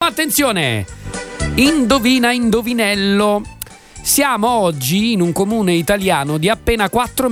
Attenzione! Indovina, indovinello. Siamo oggi in un comune italiano di appena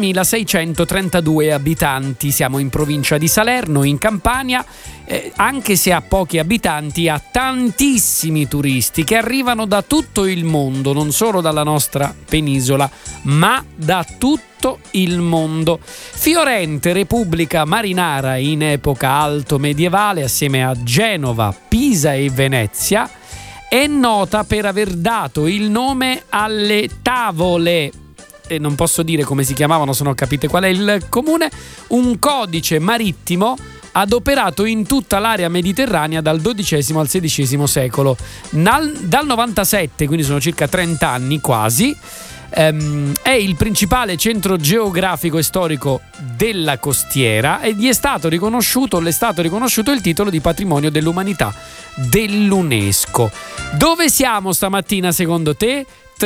4.632 abitanti. Siamo in provincia di Salerno, in Campania. Anche se ha pochi abitanti, ha tantissimi turisti che arrivano da tutto il mondo, non solo dalla nostra penisola, ma da tutto il mondo. Fiorente Repubblica marinara in epoca alto medievale, assieme a Genova, Pisa e Venezia, è nota per aver dato il nome alle tavole, e non posso dire come si chiamavano se non capite qual è il comune, un codice marittimo adoperato in tutta l'area mediterranea dal XII al XVI secolo. Dal 97, quindi sono circa 30 anni quasi, è il principale centro geografico e storico della costiera e le è stato riconosciuto il titolo di patrimonio dell'umanità dell'UNESCO. Dove siamo stamattina secondo te?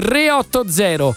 380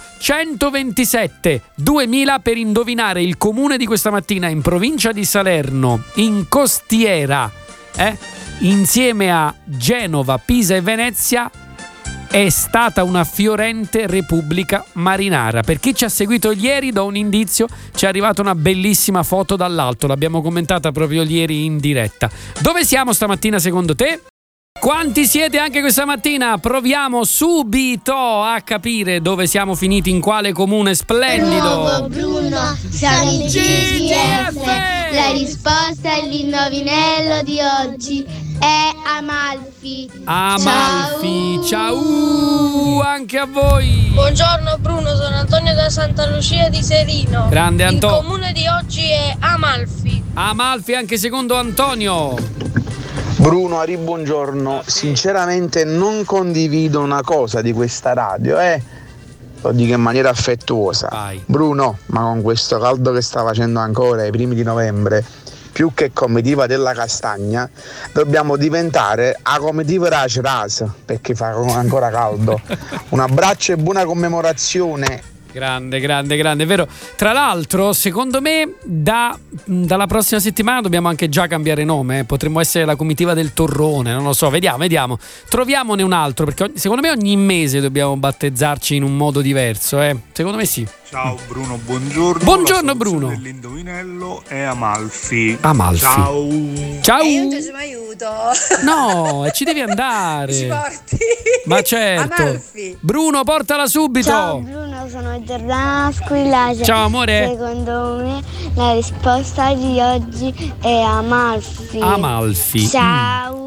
127 2000 per indovinare il comune di questa mattina in provincia di Salerno, in costiera, insieme a Genova, Pisa e Venezia. È stata una fiorente Repubblica marinara. Per chi ci ha seguito ieri, do un indizio, ci è arrivata una bellissima foto dall'alto, l'abbiamo commentata proprio ieri in diretta. Dove siamo stamattina secondo te? Quanti siete anche questa mattina? Proviamo subito a capire dove siamo finiti, in quale comune splendido. Bruno, siamo in GGF. La risposta all'indovinello di oggi è Amalfi. Amalfi, ciao anche a voi. Buongiorno Bruno, sono Antonio da Santa Lucia di Serino. Grande Antonio. Il comune di oggi è Amalfi. Amalfi anche secondo Antonio. Bruno, buongiorno. Sinceramente non condivido una cosa di questa radio, lo dico in maniera affettuosa. Vai. Bruno, ma con questo caldo che sta facendo ancora ai primi di novembre, più che comitiva della castagna, dobbiamo diventare a comitiva della cerasa, perché fa ancora caldo. Un abbraccio e buona commemorazione. Grande, è vero. Tra l'altro, secondo me, dalla prossima settimana dobbiamo anche già cambiare nome. Potremmo essere la comitiva del Torrone, non lo so, vediamo. Troviamone un altro, perché secondo me ogni mese dobbiamo battezzarci in un modo diverso, Secondo me sì. Ciao Bruno, buongiorno. Buongiorno Bruno. L'indovinello è Amalfi. Ciao. E io ti aiuto. No, ci devi andare. Ci porti. Ma certo. Amalfi. Bruno, portala subito. Ciao Bruno, sono Giordana Squillace. Ciao amore. Secondo me la risposta di oggi è Amalfi. Amalfi. Ciao.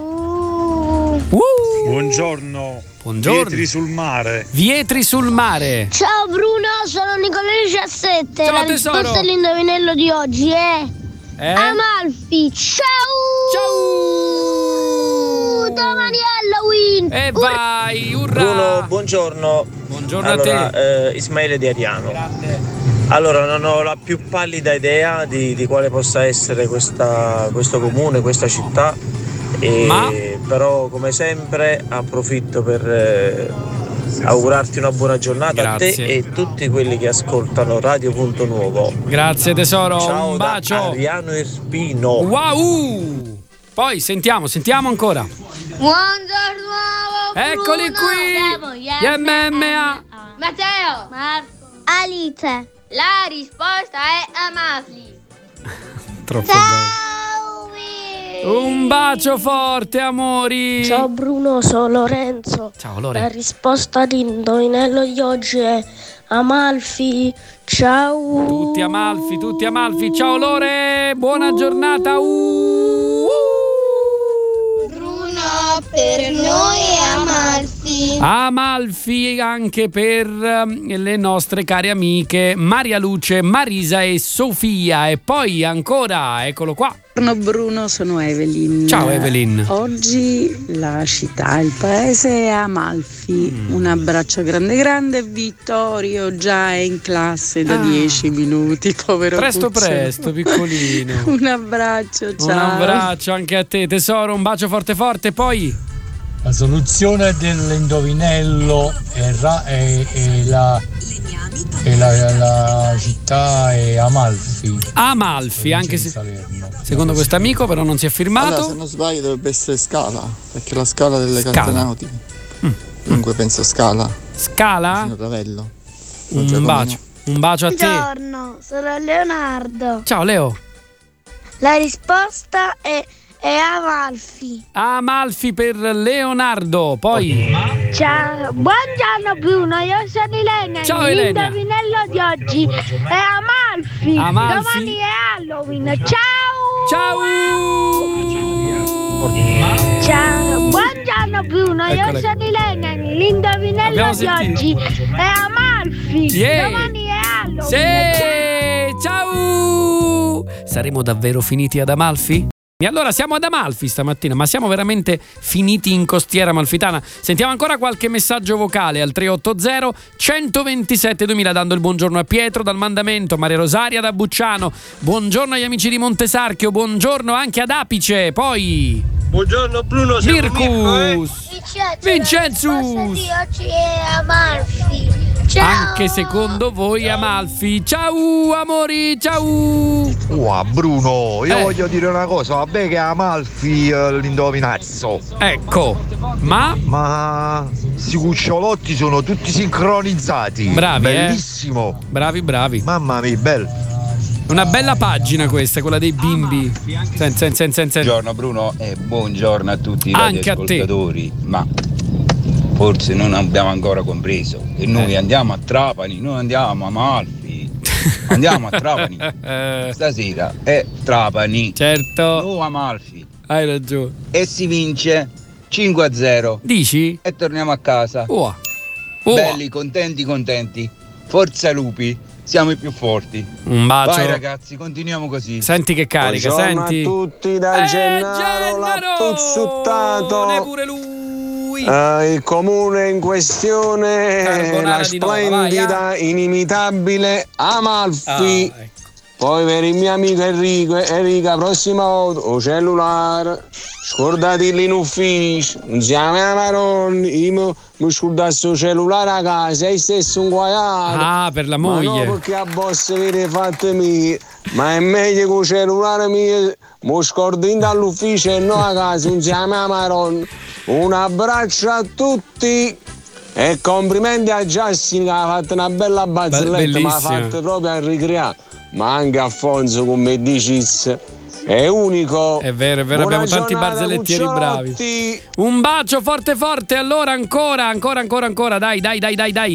Buongiorno. Vietri sul mare. Ciao Bruno, sono Nicola 17. Ciao, la tesoro. risposta all'indovinello di oggi è Amalfi. Ciao. Domani Halloween. E vai, urrà. Bruno, buongiorno. Buongiorno allora, a te. Ismaele di Ariano. Grande. Allora, non ho la più pallida idea di quale possa essere questo comune, questa città. Però come sempre approfitto per augurarti una buona giornata. Grazie. A te e tutti quelli che ascoltano Radio Punto Nuovo. Grazie tesoro. Ciao, un bacio da Ariano Irpino. Wow. Poi sentiamo ancora. Buongiorno. Eccoli qui. MMA. Matteo. Marco. Alice. La risposta è Amalfi. Troppo bello. Un bacio forte, amori. Ciao Bruno, sono Lorenzo. Ciao Lore. La risposta all'indovinello di oggi è Amalfi. Ciao. Tutti Amalfi. Ciao Lore, buona giornata. Bruno, per noi è Amalfi. Amalfi anche per le nostre care amiche Maria Luce, Marisa e Sofia. E poi ancora, eccolo qua. Buongiorno Bruno, sono Evelyn. Ciao Evelyn. Oggi la città, il paese è Amalfi. Un abbraccio grande. Vittorio già è in classe da 10 minuti, povero Presto, piccolino. Un abbraccio, ciao. Un abbraccio anche a te tesoro, un bacio forte. Poi la soluzione dell'indovinello è la E la città è Amalfi. Amalfi, anche se secondo questo amico però non si è firmato. Allora, se non sbaglio dovrebbe essere Scala, perché la Scala delle carte nautiche. Dunque penso Scala. Scala? Ravello. Un bacio a te. Buongiorno, sono Leonardo. Ciao Leo. La risposta è Amalfi. Amalfi per Leonardo. Poi Ciao, buongiorno Bruno, io sono Elena. Ciao Elena. L'indovinello di oggi è Amalfi. Amalfi? Domani è Halloween. Ciao. Ciao, buongiorno Bruno, io sono Elena. L'indovinello di oggi è Amalfi. Domani è Halloween. Ciao. Saremo davvero finiti ad Amalfi? E allora siamo ad Amalfi stamattina, ma siamo veramente finiti in costiera amalfitana? Sentiamo ancora qualche messaggio vocale al 380 127 2000, dando il buongiorno a Pietro dal Mandamento, Maria Rosaria da Bucciano, buongiorno agli amici di Montesarchio, buongiorno anche ad Apice, poi buongiorno Bruno, Mirkus, Vincenzus, Di oggi è Amalfi. Ciao. Anche secondo voi Amalfi. Ciao amori, ciao. Bruno, io voglio dire una cosa, vabbè che Amalfi l'indovinazzo. Ecco, ma sti cucciolotti sono tutti sincronizzati. Bravi, bellissimo. Bravi. Mamma mia, bello. Una bella pagina questa, quella dei bimbi. Buongiorno Bruno e buongiorno a tutti i radioascoltatori. Ma forse non abbiamo ancora compreso che noi andiamo a Trapani, noi andiamo a Amalfi, andiamo a Trapani. Stasera è Trapani. Certo. No, Amalfi. Hai ragione. E si vince 5-0. Dici? E torniamo a casa. Belli, contenti. Forza lupi, siamo i più forti. Un bacio. Vai ragazzi, continuiamo così. Senti che carica, buongiorno senti. a tutti da Gennaro l'Appuzzuttato. Pure lui. Il comune in questione è la splendida, inimitabile Amalfi. Poi per il mio amico Enrica, prossima volta o cellulare, scordateli in ufficio, non siamo a Maronni, io mi scordassi il cellulare a casa, sei stesso un guaiato. Per la moglie. Ma no, perché a boss viene fatte mie, ma è meglio che il cellulare mio mi scordi dall'ufficio e no a casa, non siamo a Maronni. Un abbraccio a tutti e complimenti a Justin che ha fatto una bella barzelletta, ma ha fatto proprio a ricreare. Ma anche Afonso, come dici, è unico. È vero, abbiamo tanti barzellettieri bravi. Un bacio forte, allora ancora, dai.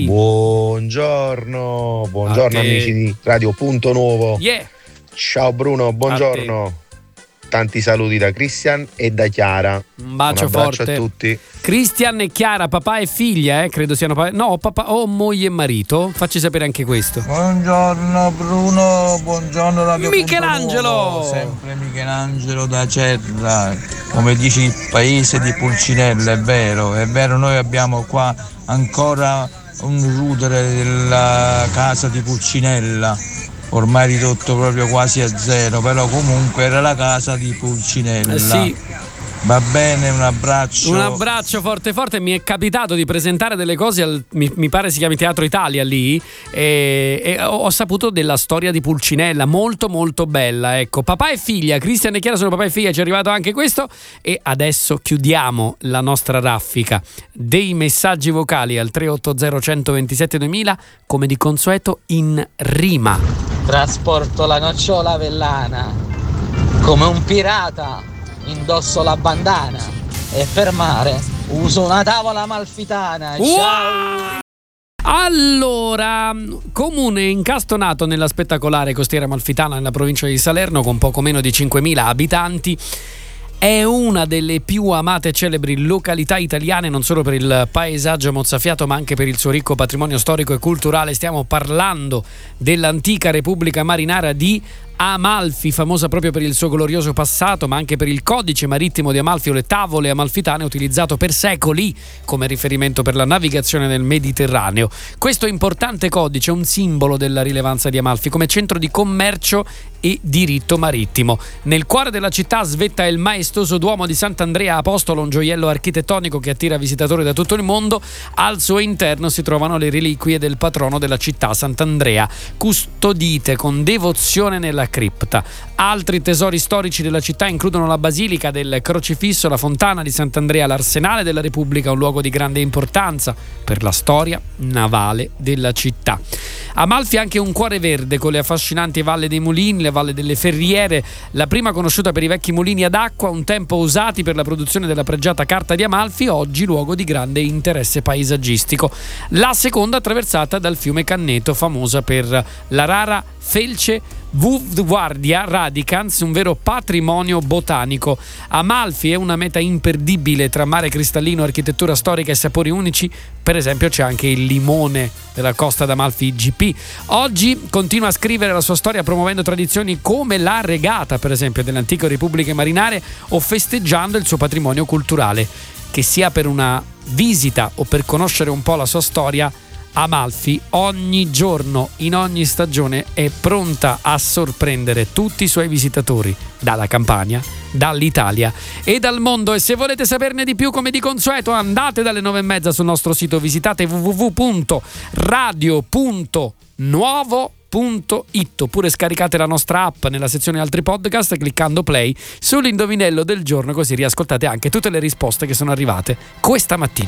Buongiorno amici di Radio Punto Nuovo. Ciao Bruno, buongiorno. Tanti saluti da Christian e da Chiara. Un bacio forte a tutti. Christian e Chiara, papà e figlia, credo siano papà o moglie e marito. Facci sapere anche questo. Buongiorno Bruno, buongiorno Radio Michelangelo. Sempre Michelangelo da Cerra. Come dici, il paese di Pulcinella, è vero, noi abbiamo qua ancora un router della casa di Pulcinella. Ormai ridotto proprio quasi a zero, però comunque era la casa di Pulcinella. Sì. Va bene, un abbraccio forte. Mi è capitato di presentare delle cose mi pare si chiami Teatro Italia lì, e ho saputo della storia di Pulcinella, molto molto bella. Ecco, papà e figlia, Cristian e Chiara sono papà e figlia, ci è arrivato anche questo. E adesso chiudiamo la nostra raffica dei messaggi vocali al 380 127 2000, come di consueto in rima. Trasporto la nocciola avellana come un pirata, indosso la bandana e per mare uso una tavola amalfitana. Ciao! Allora, comune incastonato nella spettacolare costiera amalfitana nella provincia di Salerno con poco meno di 5.000 abitanti, è una delle più amate e celebri località italiane, non solo per il paesaggio mozzafiato ma anche per il suo ricco patrimonio storico e culturale. Stiamo parlando dell'antica Repubblica Marinara di Amalfi, famosa proprio per il suo glorioso passato, ma anche per il codice marittimo di Amalfi o le tavole amalfitane, utilizzato per secoli come riferimento per la navigazione nel Mediterraneo. Questo importante codice è un simbolo della rilevanza di Amalfi come centro di commercio e diritto marittimo. Nel cuore della città svetta il maestoso Duomo di Sant'Andrea Apostolo, un gioiello architettonico che attira visitatori da tutto il mondo. Al suo interno si trovano le reliquie del patrono della città, Sant'Andrea, custodite con devozione nella cripta. Altri tesori storici della città includono la Basilica del Crocifisso, la Fontana di Sant'Andrea, l'Arsenale della Repubblica, un luogo di grande importanza per la storia navale della città. Amalfi ha anche un cuore verde con le affascinanti Valle dei Mulini, le Valle delle Ferriere, la prima conosciuta per i vecchi mulini ad acqua, un tempo usati per la produzione della pregiata carta di Amalfi, oggi luogo di grande interesse paesaggistico. La seconda attraversata dal fiume Canneto, famosa per la rara felce Vulvaria radicans, un vero patrimonio botanico. Amalfi è una meta imperdibile tra mare cristallino, architettura storica e sapori unici. Per esempio c'è anche il limone della Costa d'Amalfi GP. Oggi continua a scrivere la sua storia promuovendo tradizioni come la regata, per esempio, delle antiche repubbliche marinare, o festeggiando il suo patrimonio culturale. Che sia per una visita o per conoscere un po' la sua storia, Amalfi ogni giorno, in ogni stagione, è pronta a sorprendere tutti i suoi visitatori dalla Campania, dall'Italia e dal mondo. E se volete saperne di più, come di consueto, andate dalle 9:30 sul nostro sito, visitate www.radio.nuovo.it oppure scaricate la nostra app nella sezione altri podcast cliccando play sull'indovinello del giorno, così riascoltate anche tutte le risposte che sono arrivate questa mattina.